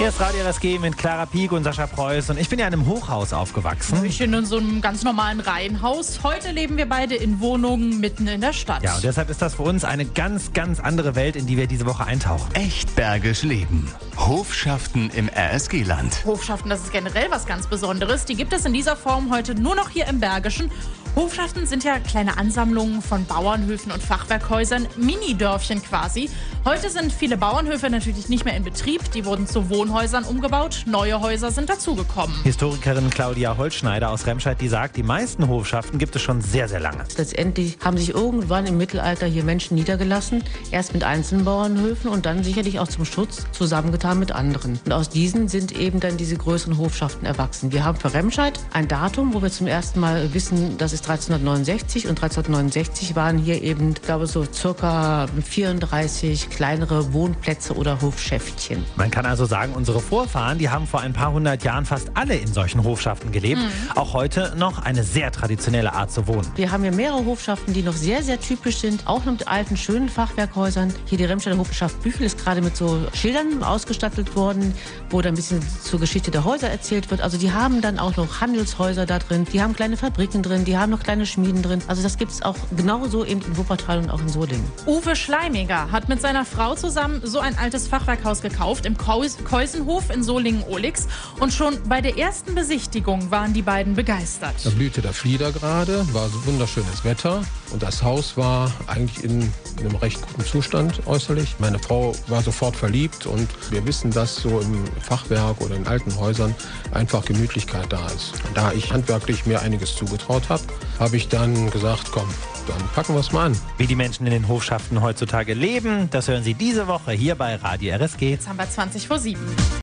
Hier ist Radio RSG mit Clara Pieck und Sascha Preuß. Und ich bin ja in einem Hochhaus aufgewachsen. Ich in so einem ganz normalen Reihenhaus. Heute leben wir beide in Wohnungen mitten in der Stadt. Ja, und deshalb ist das für uns eine ganz, ganz andere Welt, in die wir diese Woche eintauchen. Echt bergisch leben. Hofschaften im RSG-Land. Hofschaften, das ist generell was ganz Besonderes. Die gibt es in dieser Form heute nur noch hier im Bergischen. Hofschaften sind ja kleine Ansammlungen von Bauernhöfen und Fachwerkhäusern, Mini-Dörfchen quasi. Heute sind viele Bauernhöfe natürlich nicht mehr in Betrieb. Die wurden zu Wohnhäusern umgebaut. Neue Häuser sind dazugekommen. Historikerin Claudia Holzschneider aus Remscheid, die sagt, die meisten Hofschaften gibt es schon sehr, sehr lange. Letztendlich haben sich irgendwann im Mittelalter hier Menschen niedergelassen, erst mit einzelnen Bauernhöfen und dann sicherlich auch zum Schutz zusammengetan mit anderen. Und aus diesen sind eben dann diese größeren Hofschaften erwachsen. Wir haben für Remscheid ein Datum, wo wir zum ersten Mal wissen, das ist 1369 und 1369 waren hier eben, ich glaube, so circa 34 kleinere Wohnplätze oder Hofschäftchen. Man kann also sagen, unsere Vorfahren, die haben vor ein paar hundert Jahren fast alle in solchen Hofschaften gelebt. Auch heute noch eine sehr traditionelle Art zu wohnen. Wir haben hier mehrere Hofschaften, die noch sehr, sehr typisch sind, auch noch mit alten, schönen Fachwerkhäusern. Hier die Remscheider Hofschaft Büchel ist gerade mit so Schildern ausgestattet worden, wo da ein bisschen zur Geschichte der Häuser erzählt wird. Also die haben dann auch noch Handelshäuser da drin, die haben kleine Fabriken drin, die haben noch kleine Schmieden drin. Also das gibt es auch genauso eben in Wuppertal und auch in Solingen. Uwe Schleimiger hat mit seiner Frau zusammen so ein altes Fachwerkhaus gekauft im Keusenhof in Solingen-Olix. Und schon bei der ersten Besichtigung waren die beiden begeistert. Da blühte der Flieder gerade, war so wunderschönes Wetter und das Haus war eigentlich in einem recht guten Zustand äußerlich. Meine Frau war sofort verliebt und wir wissen, dass so im Fachwerk oder in alten Häusern einfach Gemütlichkeit da ist. Da ich handwerklich mir einiges zugetraut habe ich dann gesagt, komm, dann packen wir es mal an. Wie die Menschen in den Hofschaften heutzutage leben, das hören Sie diese Woche hier bei Radio RSG. Jetzt haben wir 20 vor 7.